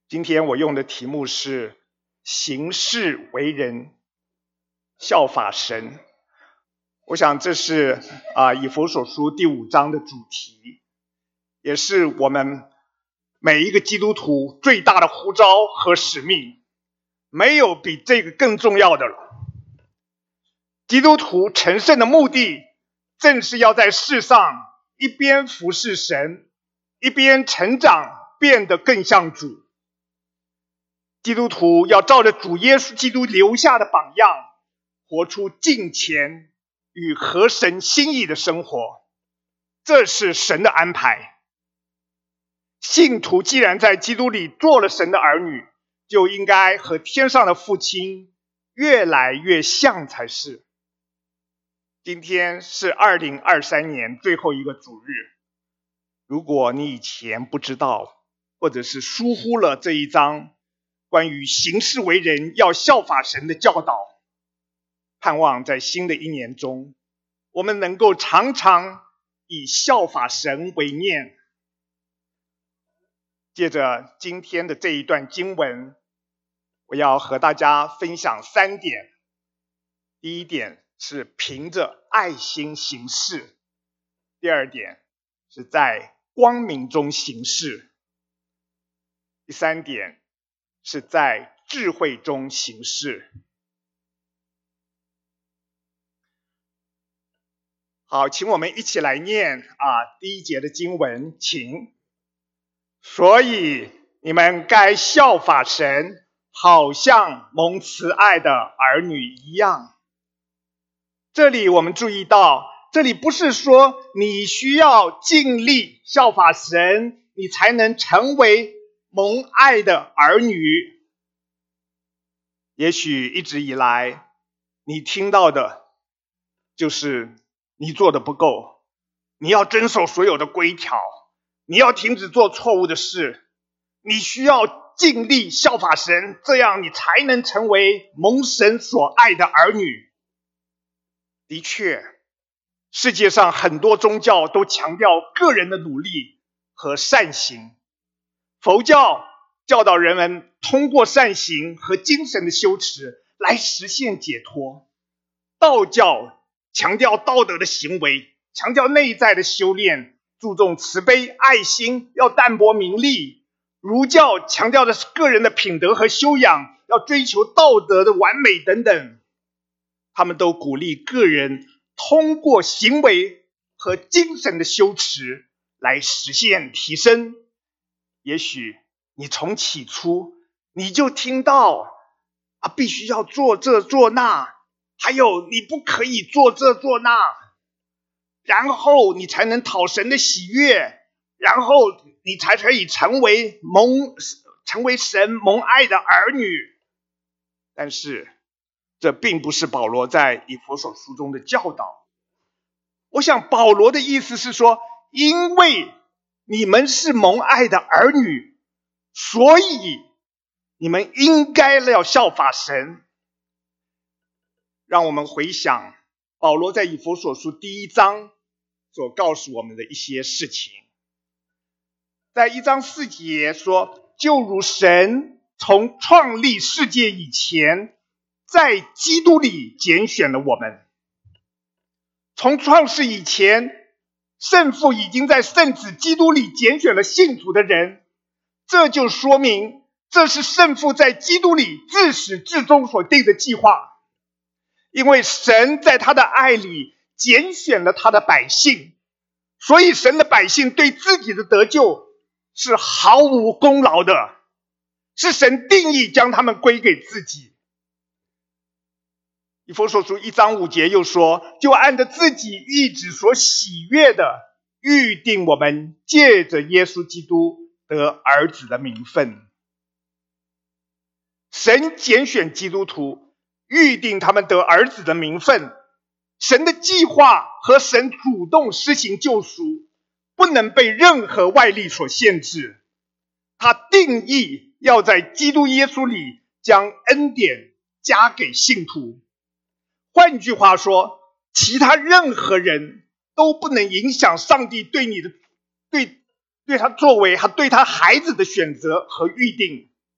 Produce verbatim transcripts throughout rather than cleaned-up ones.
今天我用的题目是行事为人，效法神。我想这是啊以弗所书第五章的主题，也是我们每一个基督徒最大的呼召和使命，没有比这个更重要的了。基督徒成圣的目的，正是要在世上一边服侍神，一边成长，变得更像主。基督徒要照着主耶稣基督留下的榜样，活出敬虔与合神心意的生活，这是神的安排。信徒既然在基督里做了神的儿女，就应该和天上的父亲越来越像才是。今天是二零二三年最后一个主日，如果你以前不知道，或者是疏忽了这一章关于行事为人要效法神的教导，盼望在新的一年中，我们能够常常以效法神为念。借着今天的这一段经文，我要和大家分享三点。第一点是凭着爱心行事，第二点是在光明中行事，第三点是在智慧中行事。好，请我们一起来念啊第一节的经文，请。所以你们该效法神，好像蒙慈爱的儿女一样。这里我们注意到，这里不是说你需要尽力效法神，你才能成为蒙爱的儿女。也许一直以来你听到的就是你做的不够，你要遵守所有的规条，你要停止做错误的事，你需要尽力效法神，这样你才能成为蒙神所爱的儿女。的确，世界上很多宗教都强调个人的努力和善行。佛教教导人们通过善行和精神的修持来实现解脱。道教强调道德的行为，强调内在的修炼，注重慈悲爱心，要淡泊名利。儒教强调的是个人的品德和修养，要追求道德的完美等等。他们都鼓励个人通过行为和精神的修持来实现提升。也许你从起初你就听到啊，必须要做这做那，还有你不可以做这做那，然后你才能讨神的喜悦，然后你才可以成为蒙成为神蒙爱的儿女。但是这并不是保罗在以弗所书中的教导。我想保罗的意思是说，因为你们是蒙爱的儿女，所以你们应该要效法神。让我们回想保罗在以弗所书第一章所告诉我们的一些事情。在一章四节说，就如神从创立世界以前，在基督里拣选了我们。从创世以前，圣父已经在圣子基督里拣选了信徒的人，这就说明这是圣父在基督里自始至终所定的计划。因为神在他的爱里拣选了他的百姓，所以神的百姓对自己的得救是毫无功劳的，是神定义将他们归给自己。以弗所书一章五节又说，就按着自己意志所喜悦的，预定我们借着耶稣基督得儿子的名分。神拣选基督徒，预定他们得儿子的名分。神的计划和神主动施行救赎，不能被任何外力所限制。他定义要在基督耶稣里将恩典加给信徒。换句话说，其他任何人都不能影响上帝对你的对对他作为他对他孩子的选择和预定。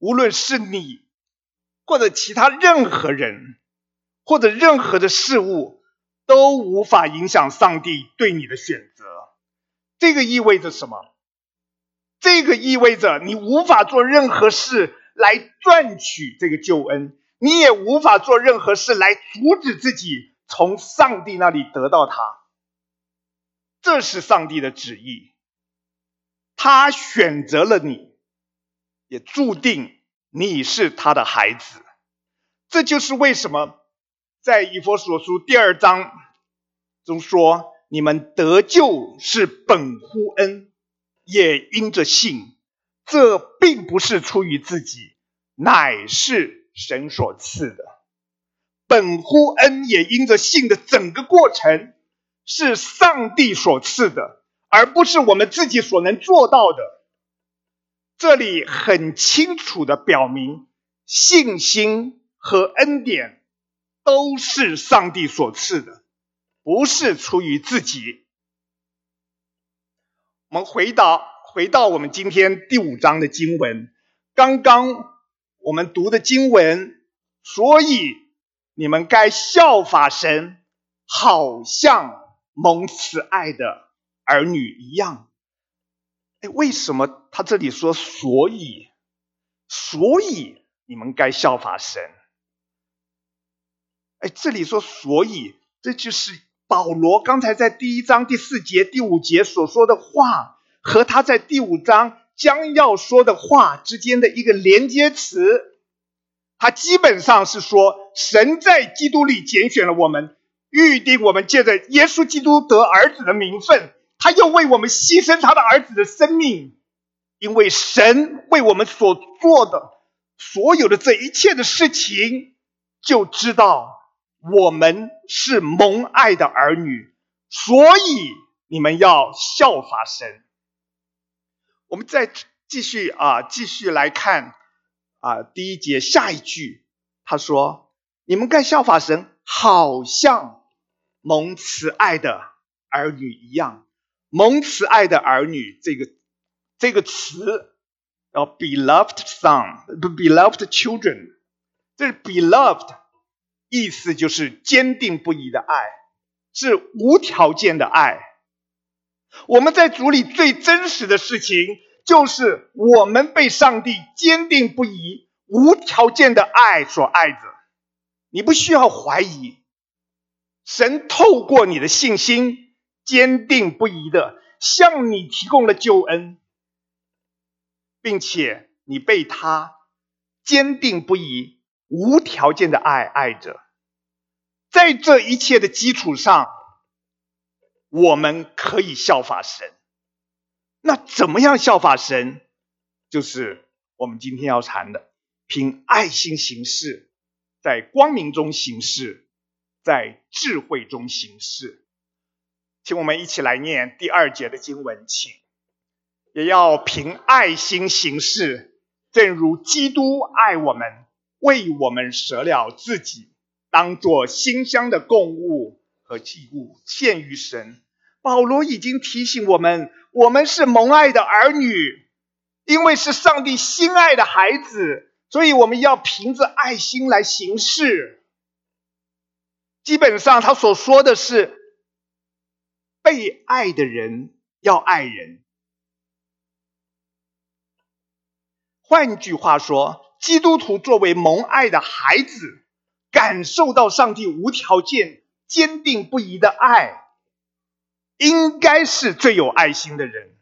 无论是你或者其他任何人或者任何的事物，都无法影响上帝对你的选择。这个意味着什么？这个意味着你无法做任何事来赚取这个救恩，你也无法做任何事来阻止自己从上帝那里得到它。这是上帝的旨意，他选择了你，也注定你是他的孩子。这就是为什么在以弗所书第二章中说，你们得救是本乎恩，也因着信，这并不是出于自己，乃是神所赐的。本乎恩也因着信的整个过程是上帝所赐的，而不是我们自己所能做到的。这里很清楚地表明，信心和恩典都是上帝所赐的，不是出于自己。我们回到回到我们今天第五章的经文，刚刚我们读的经文，所以你们该效法神，好像蒙慈爱的儿女一样。诶，为什么他这里说所以所以你们该效法神？诶，这里说所以，这就是保罗刚才在第一章第四节第五节所说的话，和他在第五章将要说的话之间的一个连接词。他基本上是说，神在基督里拣选了我们，预定我们借着耶稣基督得儿子的名分，他又为我们牺牲他的儿子的生命。因为神为我们所做的所有的这一切的事情，就知道我们是蒙爱的儿女，所以你们要效法神。我们再继续啊，继续来看啊，第一节下一句，他说：你们该效法神，好像蒙慈爱的儿女一样。蒙慈爱的儿女这个这个词叫 beloved son beloved children， 这是 beloved 意思就是坚定不移的爱，是无条件的爱。我们在主里最真实的事情，就是我们被上帝坚定不移无条件的爱所爱着。你不需要怀疑，神透过你的信心坚定不移的向你提供了救恩，并且你被他坚定不移无条件的爱爱着。在这一切的基础上，我们可以效法神。那怎么样效法神？就是我们今天要谈的，凭爱心行事，在光明中行事，在智慧中行事。请我们一起来念第二节的经文，请。也要凭爱心行事，正如基督爱我们，为我们舍了自己，当作馨香的供物和祭物献于神。保罗已经提醒我们，我们是蒙爱的儿女，因为是上帝心爱的孩子，所以我们要凭着爱心来行事。基本上他所说的是，被爱的人要爱人。换句话说，基督徒作为蒙爱的孩子，感受到上帝无条件坚定不移的爱，应该是最有爱心的人。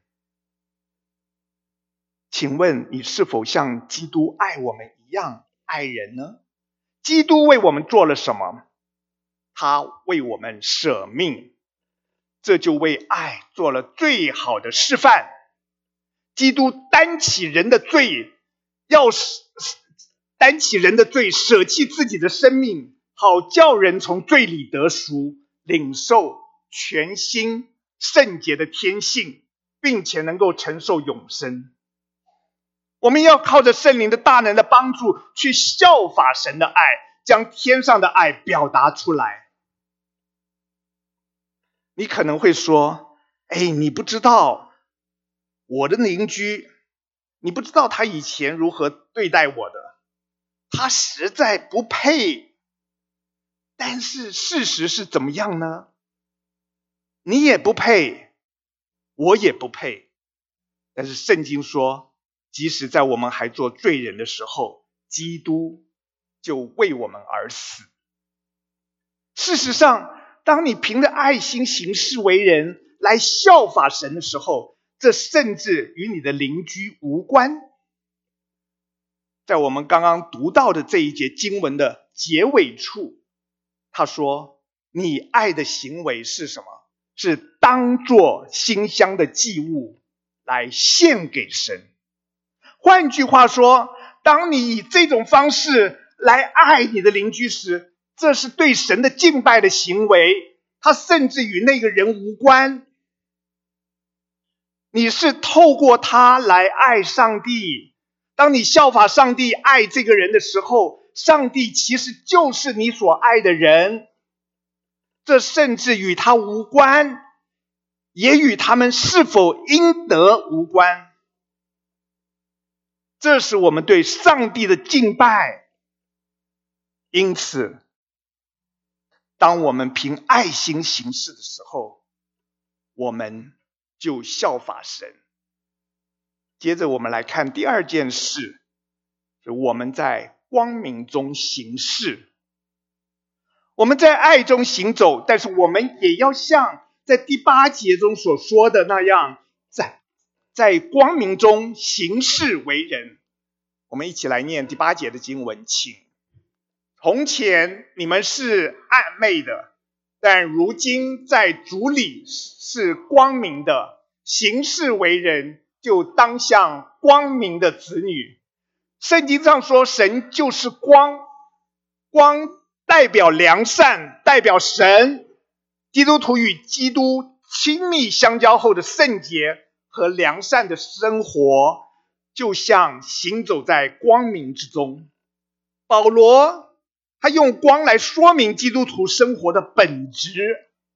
请问你是否像基督爱我们一样爱人呢？基督为我们做了什么？他为我们舍命，这就为爱做了最好的示范。基督担起人的罪，要担起人的罪，舍弃自己的生命，好叫人从罪里得赎，领受全新圣洁的天性，并且能够承受永生。我们要靠着圣灵的大能的帮助，去效法神的爱，将天上的爱表达出来。你可能会说，哎，你不知道我的邻居你不知道他以前如何对待我的，他实在不配。但是事实是怎么样呢？你也不配，我也不配。但是圣经说，即使在我们还做罪人的时候，基督就为我们而死。事实上，当你凭着爱心行事为人，来效法神的时候，这甚至与你的邻居无关。在我们刚刚读到的这一节经文的结尾处，他说，你爱的行为是什么？是当作馨香的祭物来献给神。换句话说，当你以这种方式来爱你的邻居时，这是对神的敬拜的行为，它甚至与那个人无关。你是透过他来爱上帝。当你效法上帝爱这个人的时候，上帝其实就是你所爱的人。这甚至与他无关，也与他们是否应得无关。这是我们对上帝的敬拜。因此，当我们凭爱心行事的时候，我们就效法神。接着我们来看第二件事，是我们在光明中行事。我们在爱中行走，但是我们也要像在第八节中所说的那样，在在光明中行事为人。我们一起来念第八节的经文，请。从前你们是暗昧的，但如今在主里是光明的，行事为人就当像光明的子女。圣经上说，神就是光，光代表良善，代表神。基督徒与基督亲密相交后的圣洁和良善的生活，就像行走在光明之中。保罗他用光来说明基督徒生活的本质。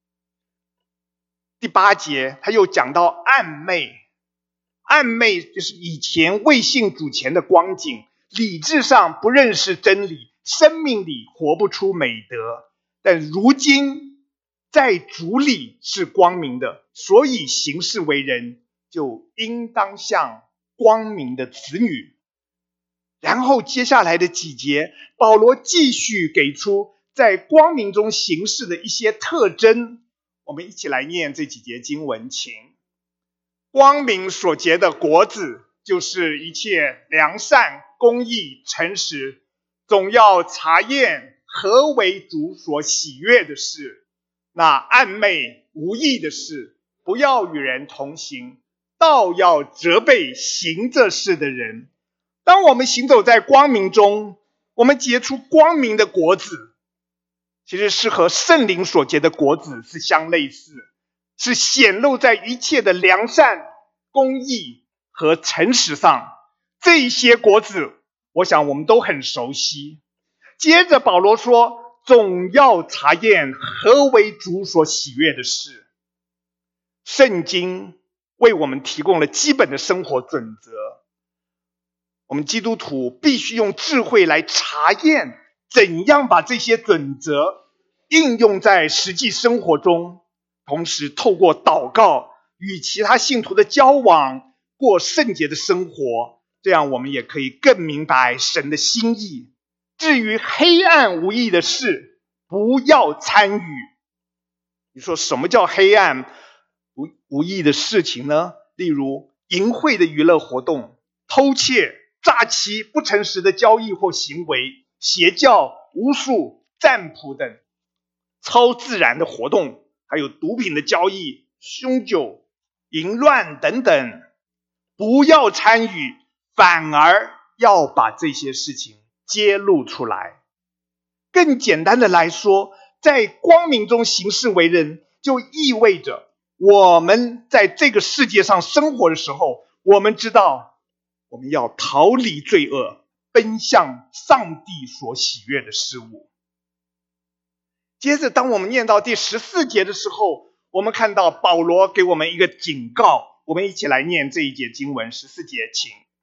第八节他又讲到暗昧，暗昧就是以前未信主前的光景，理智上不认识真理，生命里活不出美德，但如今在主里是光明的，所以行事为人就应当像光明的子女。然后接下来的几节，保罗继续给出在光明中行事的一些特征。我们一起来念这几节经文，请。光明所结的果子，就是一切良善、公义、诚实，总要查验何为主所喜悦的事。那暗昧无益的事，不要与人同行，倒要责备行这事的人。当我们行走在光明中，我们结出光明的果子，其实是和圣灵所结的果子是相类似，是显露在一切的良善、公义和诚实上。这些果子我想我们都很熟悉。接着保罗说，总要查验何为主所喜悦的事。圣经为我们提供了基本的生活准则，我们基督徒必须用智慧来查验，怎样把这些准则应用在实际生活中，同时透过祷告与其他信徒的交往，过圣洁的生活，这样我们也可以更明白神的心意。至于黑暗无益的事，不要参与。你说什么叫黑暗无无益的事情呢？例如淫秽的娱乐活动、偷窃、诈欺、不诚实的交易或行为、邪教、巫术、占卜等超自然的活动，还有毒品的交易、凶酒、淫乱等等，不要参与，反而要把这些事情揭露出来。更简单的来说，在光明中行事为人，就意味着我们在这个世界上生活的时候，我们知道我们要逃离罪恶，奔向上帝所喜悦的事物。接着当我们念到第十四节的时候，我们看到保罗给我们一个警告，我们一起来念这一节经文。十四节，请。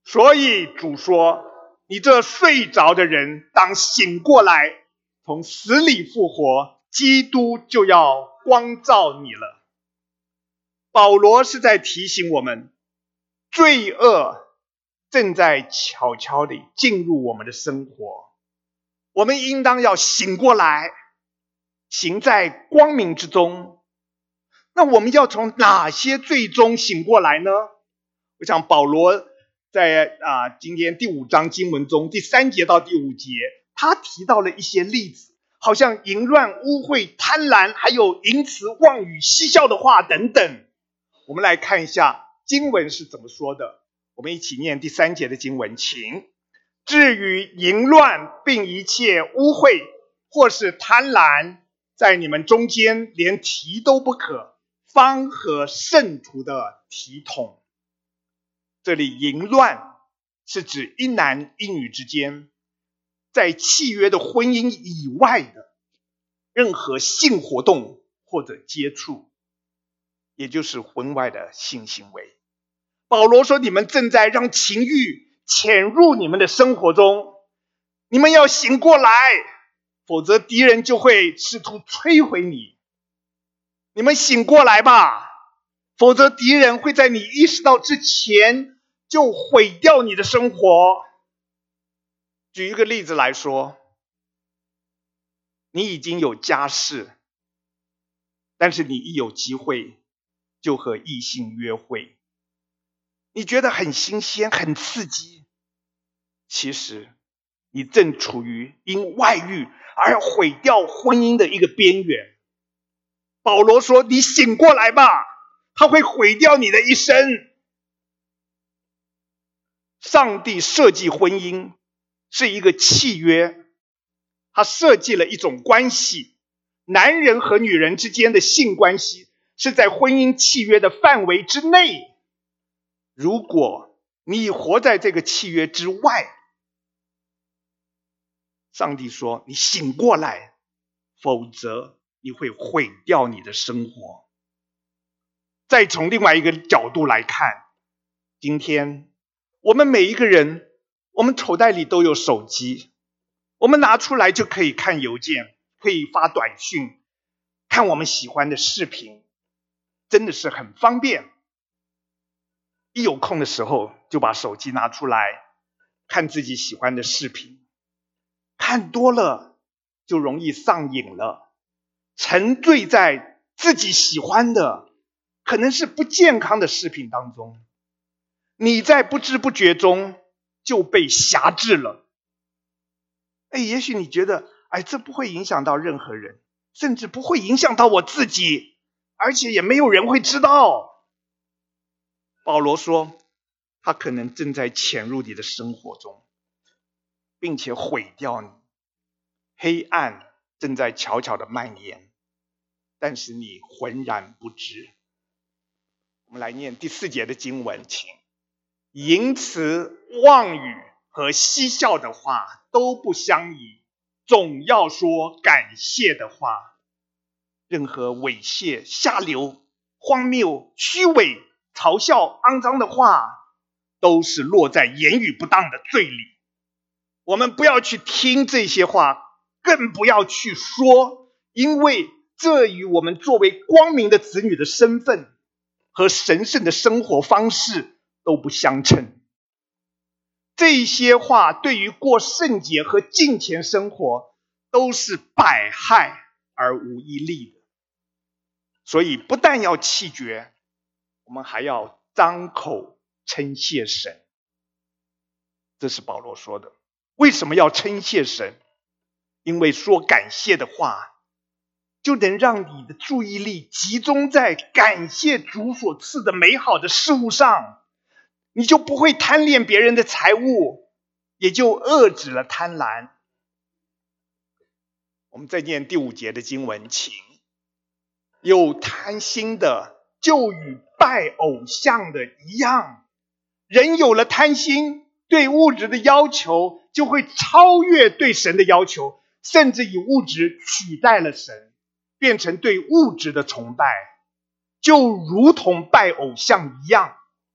所以主说，你这睡着的人当醒过来，从死里复活，基督就要光照你了。保罗是在提醒我们，罪恶正在悄悄地进入我们的生活，我们应当要醒过来，行在光明之中。那我们要从哪些罪中醒过来呢？我想保罗在啊今天第五章经文中第三节到第五节，他提到了一些例子，好像淫乱、污秽、贪婪，还有淫词、妄语、嬉笑的话等等。我们来看一下经文是怎么说的。我们一起念第三节的经文，请。至于淫乱并一切污秽或是贪婪，在你们中间连提都不可，方和圣徒的体统。这里淫乱是指一男一女之间在契约的婚姻以外的任何性活动或者接触，也就是婚外的性行为。保罗说，你们正在让情欲潜入你们的生活中，你们要醒过来，否则敌人就会试图摧毁你。你们醒过来吧，否则敌人会在你意识到之前就毁掉你的生活。举一个例子来说，你已经有家室，但是你一有机会就和异性约会，你觉得很新鲜很刺激，其实你正处于因外遇而毁掉婚姻的一个边缘。保罗说，你醒过来吧，他会毁掉你的一生。上帝设计婚姻是一个契约，他设计了一种关系，男人和女人之间的性关系是在婚姻契约的范围之内。如果你活在这个契约之外，上帝说你醒过来，否则你会毁掉你的生活。再从另外一个角度来看，今天我们每一个人，我们口袋里都有手机，我们拿出来就可以看邮件，可以发短讯，看我们喜欢的视频，真的是很方便。一有空的时候就把手机拿出来看自己喜欢的视频，看多了就容易上瘾了，沉醉在自己喜欢的可能是不健康的视频当中，你在不知不觉中就被辖制了。哎，也许你觉得哎，这不会影响到任何人，甚至不会影响到我自己，而且也没有人会知道。保罗说，他可能正在潜入你的生活中，并且毁掉你。黑暗正在悄悄的蔓延，但是你浑然不知。我们来念第四节的经文，请。淫词、妄语和嬉笑的话都不相宜，总要说感谢的话。任何猥亵、下流、荒谬、虚伪、嘲笑、肮脏的话，都是落在言语不当的罪里。我们不要去听这些话，更不要去说，因为这与我们作为光明的子女的身份和神圣的生活方式都不相称。这些话对于过圣洁和敬虔生活都是百害而无一利的。所以不但要弃绝，我们还要张口称谢神。这是保罗说的。为什么要称谢神？因为说感谢的话就能让你的注意力集中在感谢主所赐的美好的事物上，你就不会贪恋别人的财物，也就遏止了贪婪。我们再念第五节的经文，请。有贪心的就与拜偶像的一样，人有了贪心，对物质的要求就会超越对神的要求，甚至以物质取代了神，变成对物质的崇拜，就如同拜偶像一样。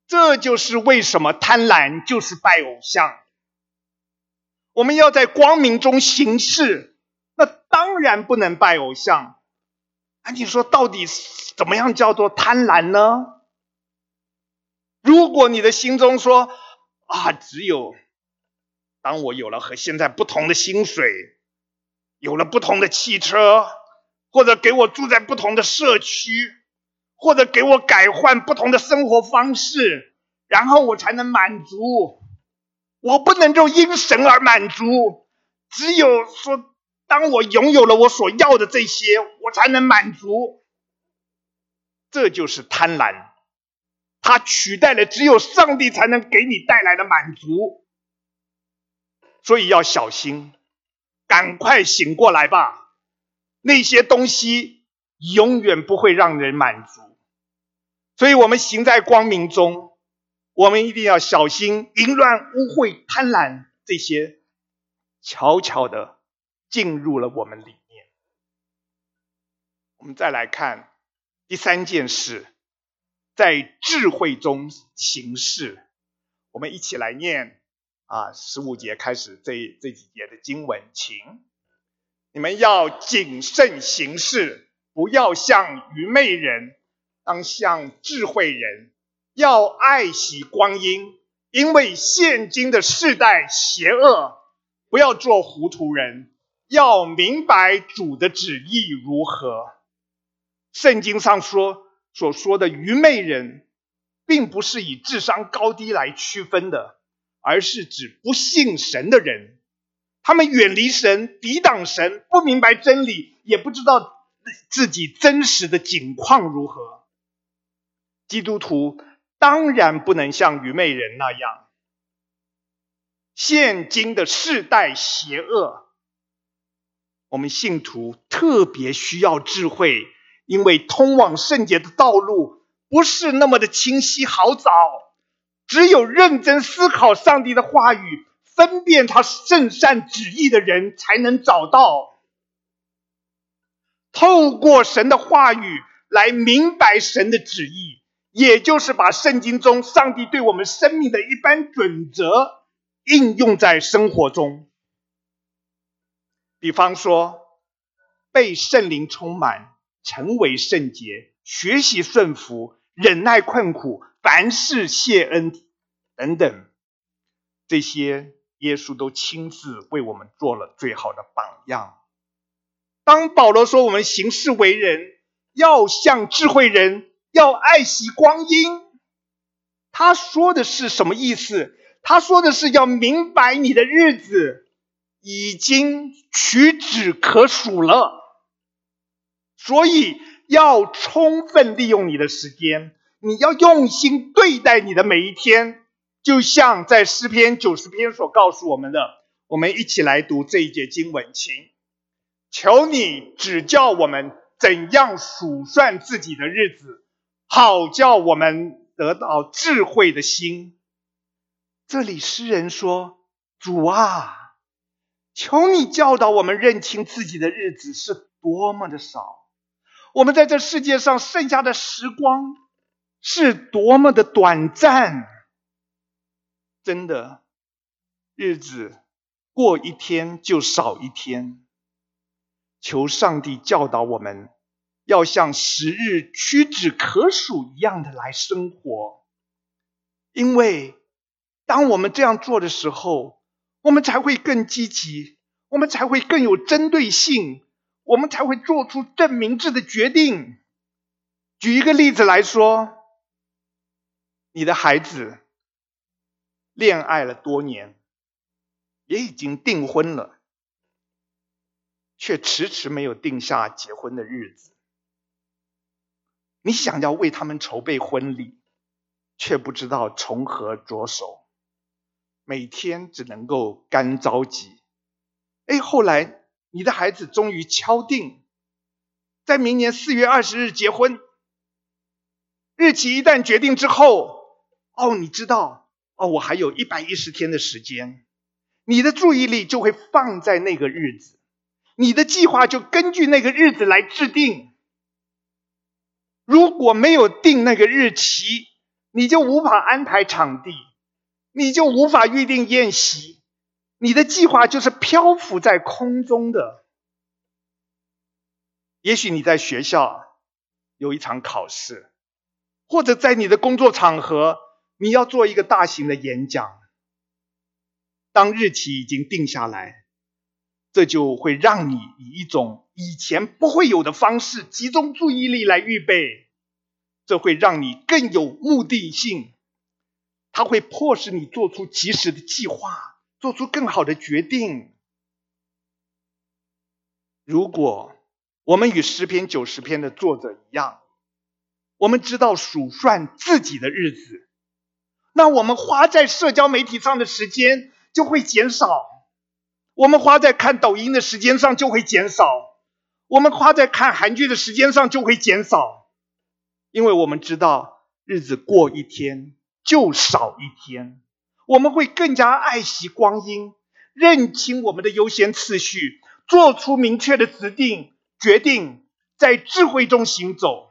这就是为什么贪婪就是拜偶像。我们要在光明中行事，那当然不能拜偶像。啊，你说到底怎么样叫做贪婪呢？如果你的心中说啊，只有当我有了和现在不同的薪水，有了不同的汽车，或者给我住在不同的社区，或者给我改换不同的生活方式，然后我才能满足。我不能够因神而满足，只有说当我拥有了我所要的这些，我才能满足。这就是贪婪，它取代了只有上帝才能给你带来的满足。所以要小心，赶快醒过来吧，那些东西永远不会让人满足。所以我们行在光明中，我们一定要小心淫乱、污秽、贪婪，这些悄悄的进入了我们里面。我们再来看第三件事，在智慧中行事。我们一起来念啊，十五节开始这这几节的经文，请你们要谨慎行事，不要像愚昧人，当像智慧人，要爱惜光阴，因为现今的世代邪恶，不要做糊涂人，要明白主的旨意如何。圣经上说所说的愚昧人，并不是以智商高低来区分的，而是指不信神的人。他们远离神，抵挡神，不明白真理，也不知道自己真实的境况如何。基督徒当然不能像愚昧人那样。现今的世代邪恶，我们信徒特别需要智慧，因为通往圣洁的道路不是那么的清晰好找，只有认真思考上帝的话语，分辨他圣善旨意的人才能找到。透过神的话语来明白神的旨意，也就是把圣经中上帝对我们生命的一般准则应用在生活中。比方说，被圣灵充满，成为圣洁，学习顺服，忍耐困苦，凡事谢恩等等，这些耶稣都亲自为我们做了最好的榜样。当保罗说我们行事为人要像智慧人，要爱惜光阴，他说的是什么意思？他说的是要明白你的日子已经屈指可数了，所以要充分利用你的时间，你要用心对待你的每一天，就像在诗篇九十篇所告诉我们的。我们一起来读这一节经文，请求你指教我们怎样数算自己的日子，好叫我们得到智慧的心。这里诗人说，主啊，求你教导我们认清自己的日子是多么的少，我们在这世界上剩下的时光是多么的短暂。真的，日子过一天就少一天。求上帝教导我们，要像时日屈指可数一样的来生活。因为当我们这样做的时候，我们才会更积极，我们才会更有针对性，我们才会做出更明智的决定。举一个例子来说，你的孩子恋爱了多年，也已经订婚了，却迟迟没有定下结婚的日子。你想要为他们筹备婚礼，却不知道从何着手，每天只能够干着急。哎，后来你的孩子终于敲定，在明年四月二十日结婚。日期一旦决定之后，哦，你知道，哦，我还有一百一十天的时间，你的注意力就会放在那个日子，你的计划就根据那个日子来制定。如果没有定那个日期， 你就无法安排场地，你就无法预定宴席，你的计划就是漂浮在空中的。也许你在学校有一场考试，或者在你的工作场合，你要做一个大型的演讲。当日期已经定下来，这就会让你以一种以前不会有的方式集中注意力来预备，这会让你更有目的性，它会迫使你做出及时的计划，做出更好的决定。如果我们与诗篇九十篇的作者一样，我们知道数算自己的日子，那我们花在社交媒体上的时间就会减少，我们花在看抖音的时间上就会减少，我们花在看韩剧的时间上就会减少，因为我们知道日子过一天就少一天，我们会更加爱惜光阴，认清我们的优先次序，做出明确的指定决定，在智慧中行走。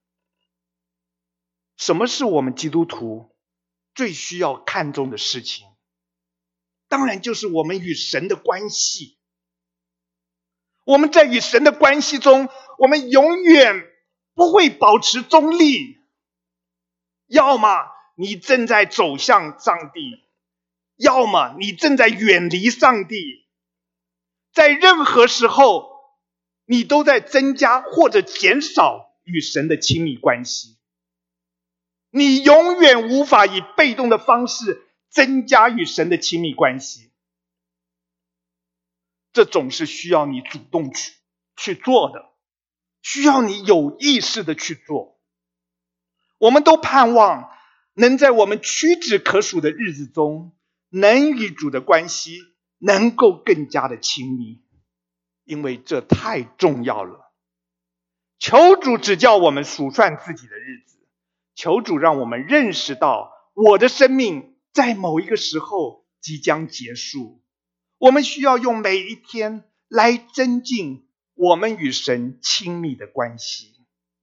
什么是我们基督徒最需要看重的事情？当然就是我们与神的关系。我们在与神的关系中，我们永远不会保持中立。要么你正在走向上帝，要么你正在远离上帝。在任何时候，你都在增加或者减少与神的亲密关系。你永远无法以被动的方式增加与神的亲密关系，这总是需要你主动去去做的，需要你有意识的去做。我们都盼望能在我们屈指可数的日子中，能与主的关系能够更加的亲密，因为这太重要了。求主指教我们数算自己的日子，求主让我们认识到我的生命在某一个时候即将结束，我们需要用每一天来增进我们与神亲密的关系。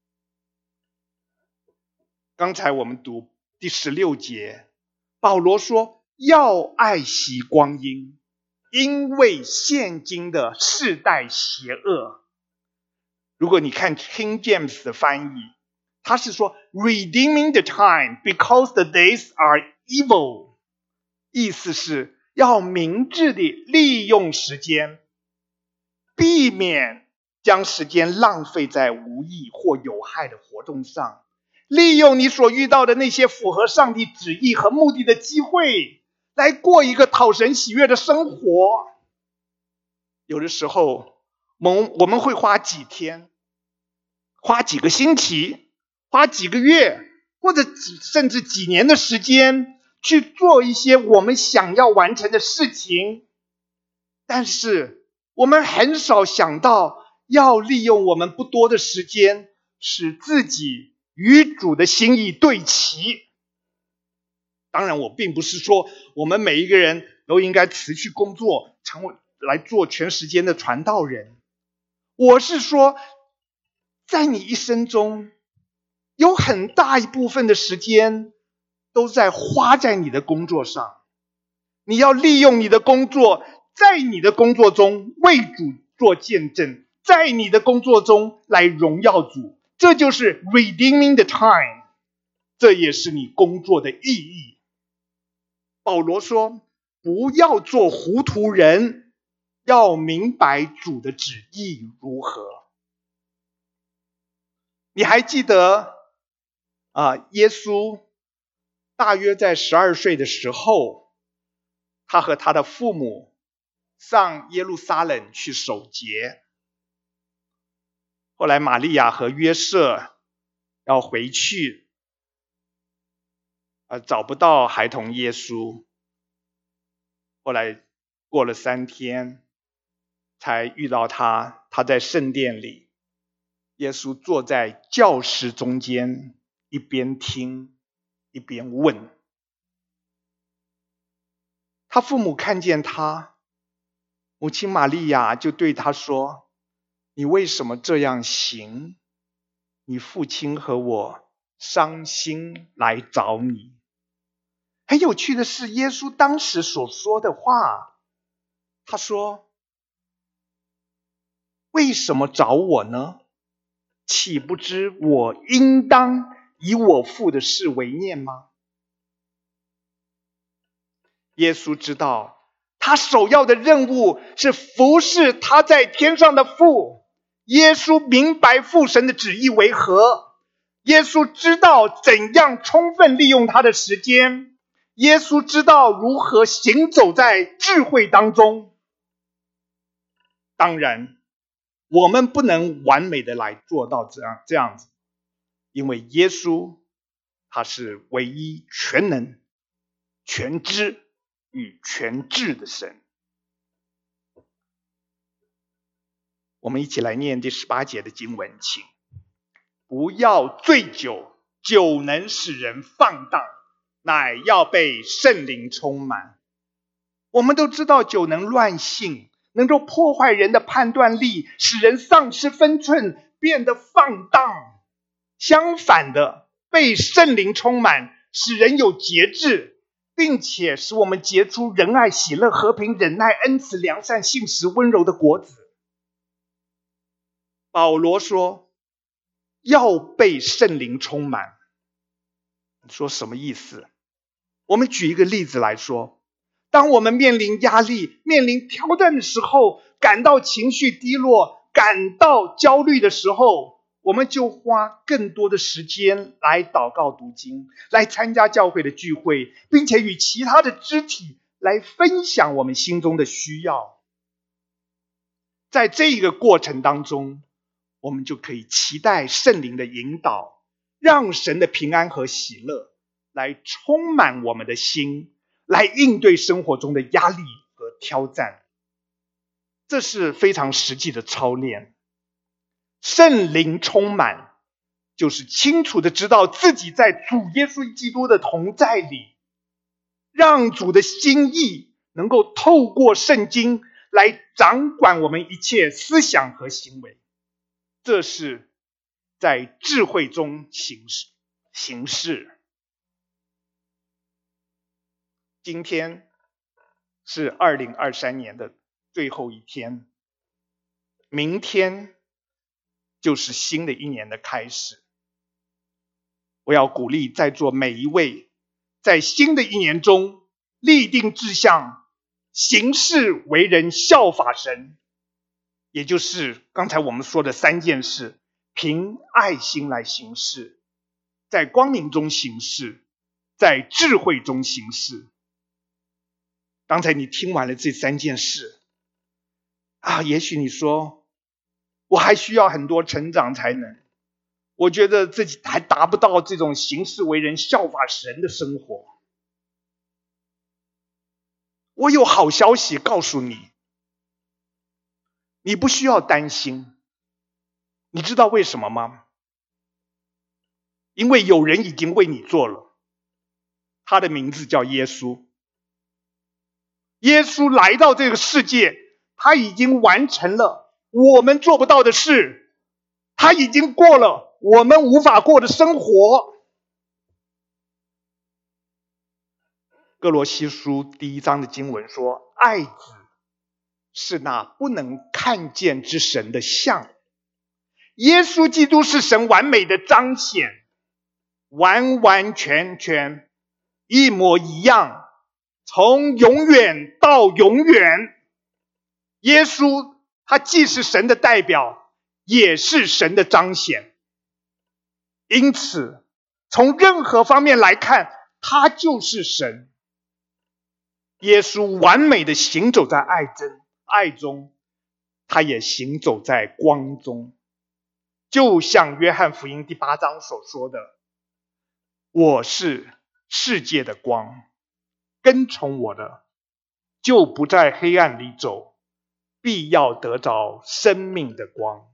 刚才我们读第十六节，保罗说要爱惜光阴，因为现今的世代邪恶。如果你看 King James 的翻译，他是说 redeeming the time because the days are evil， 意思是要明智地利用时间，避免将时间浪费在无益或有害的活动上，利用你所遇到的那些符合上帝旨意和目的的机会，来过一个讨神喜悦的生活。有的时候我们会花几天，花几个星期，花几个月，或者甚至几年的时间去做一些我们想要完成的事情，但是我们很少想到要利用我们不多的时间，使自己与主的心意对齐。当然我并不是说我们每一个人都应该辞去工作，成为来做全时间的传道人，我是说在你一生中有很大一部分的时间都在花在你的工作上，你要利用你的工作，在你的工作中为主做见证，在你的工作中来荣耀主，这就是 redeeming the time， 这也是你工作的意义。保罗说不要做糊涂人，要明白主的旨意如何。你还记得啊，耶稣大约在十二岁的时候，他和他的父母上耶路撒冷去守节。后来玛利亚和约瑟要回去，啊，找不到孩童耶稣。后来过了三天，才遇到他，他在圣殿里，耶稣坐在教室中间，一边听一边问。他父母看见他，母亲玛利亚就对他说，你为什么这样行？你父亲和我伤心来找你。很有趣的是，耶稣当时所说的话，他说：为什么找我呢？岂不知我应当以我父的事为念吗？耶稣知道他首要的任务是服侍他在天上的父。耶稣明白父神的旨意为何，耶稣知道怎样充分利用他的时间，耶稣知道如何行走在智慧当中。当然我们不能完美的来做到这样这样子，因为耶稣他是唯一全能、全知与全智的神。我们一起来念第十八节的经文，请不要醉酒，酒能使人放荡，乃要被圣灵充满。我们都知道酒能乱性，能够破坏人的判断力，使人丧失分寸，变得放荡。相反的，被圣灵充满，使人有节制，并且使我们结出仁爱、喜乐、和平、忍耐、恩慈、良善、信实、温柔的果子。保罗说要被圣灵充满，你说什么意思？我们举一个例子来说，当我们面临压力、面临挑战的时候，感到情绪低落、感到焦虑的时候，我们就花更多的时间来祷告读经，来参加教会的聚会，并且与其他的肢体来分享我们心中的需要。在这一个过程当中，我们就可以期待圣灵的引导，让神的平安和喜乐来充满我们的心，来应对生活中的压力和挑战。这是非常实际的操练。圣灵充满，就是清楚的知道自己在主耶稣基督的同在里，让主的心意能够透过圣经来掌管我们一切思想和行为。这是在智慧中行事。行事。今天是二零二三年的最后一天，明天就是新的一年的开始。我要鼓励在座每一位，在新的一年中立定志向，行事为人效法神，也就是刚才我们说的三件事：凭爱心来行事，在光明中行事，在智慧中行事。刚才你听完了这三件事啊，也许你说我还需要很多成长才能，我觉得自己还达不到这种行事为人效法神的生活。我有好消息告诉你，你不需要担心。你知道为什么吗？因为有人已经为你做了，他的名字叫耶稣。耶稣来到这个世界，他已经完成了我们做不到的事，他已经过了我们无法过的生活。哥罗西书第一章的经文说，爱子是那不能看见之神的像。耶稣基督是神完美的彰显，完完全全一模一样，从永远到永远。耶稣他既是神的代表，也是神的彰显。因此从任何方面来看，他就是神。耶稣完美的行走在爱中，爱中，他也行走在光中。就像约翰福音第八章所说的，我是世界的光，跟从我的就不在黑暗里走，必要得着生命的光。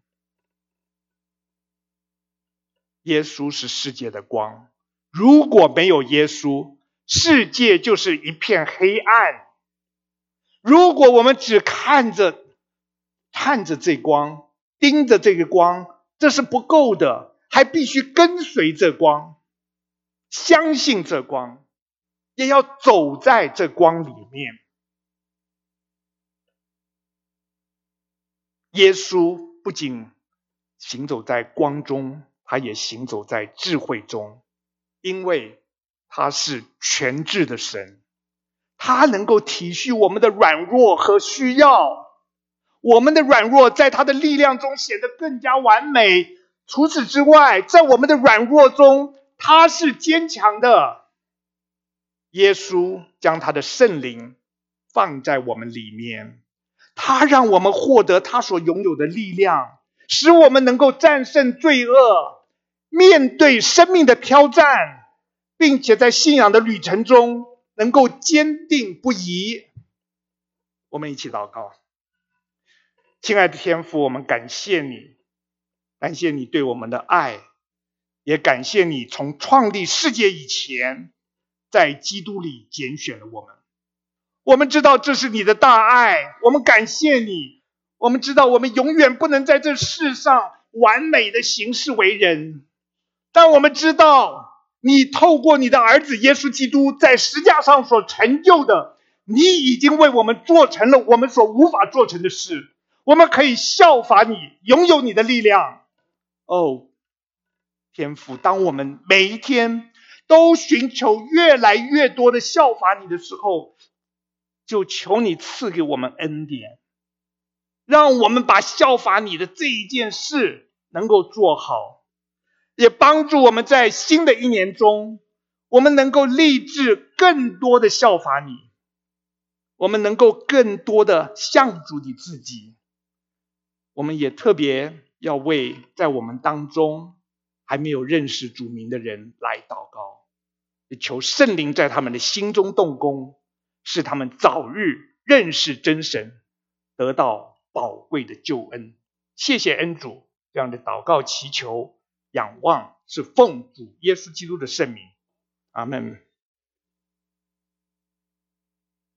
耶稣是世界的光，如果没有耶稣，世界就是一片黑暗。如果我们只看着看着这光，盯着这个光，这是不够的， 还必须跟随这光，相信这光，也要走在这光里面。耶稣不仅行走在光中，他也行走在智慧中，因为他是全智的神，他能够体恤我们的软弱和需要，我们的软弱在他的力量中显得更加完美。除此之外，在我们的软弱中，他是坚强的。耶稣将他的圣灵放在我们里面，他让我们获得他所拥有的力量，使我们能够战胜罪恶，面对生命的挑战，并且在信仰的旅程中能够坚定不移。我们一起祷告。亲爱的天父，我们感谢你，感谢你对我们的爱，也感谢你从创立世界以前，在基督里拣选了我们。我们知道这是你的大爱，我们感谢你。我们知道我们永远不能在这世上完美的行事为人，但我们知道你透过你的儿子耶稣基督在十字架上所成就的，你已经为我们做成了我们所无法做成的事。我们可以效法你，拥有你的力量。哦，天父，当我们每一天都寻求越来越多的效法你的时候，就求你赐给我们恩典，让我们把效法你的这一件事能够做好，也帮助我们在新的一年中，我们能够立志更多的效法你，我们能够更多的像主你自己。我们也特别要为在我们当中还没有认识主名的人来祷告，也求圣灵在他们的心中动工，使他们早日认识真神，得到宝贵的救恩。谢谢恩主，这样的祷告祈求仰望是奉主耶稣基督的圣名，阿们。